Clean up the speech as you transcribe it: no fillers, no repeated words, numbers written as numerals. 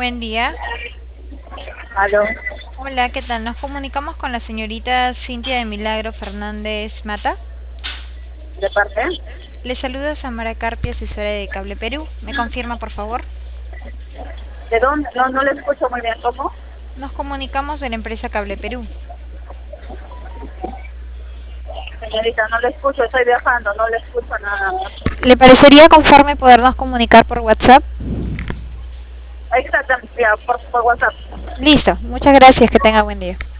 Buen día. Aló, Hola, ¿qué tal? Nos comunicamos con la señorita Cintia de Milagro Fernández Mata. ¿de parte? Le saluda Samara Carpio, asesora de Cable Perú. ¿Me confirma, por favor? ¿De dónde? No, no le escucho muy bien. ¿Cómo? Nos comunicamos de la empresa Cable Perú. Señorita, no le escucho, estoy viajando, no le escucho nada. ¿Le parecería conforme podernos comunicar por WhatsApp? Exactamente, ya, por WhatsApp. Listo, muchas gracias, que tenga buen día.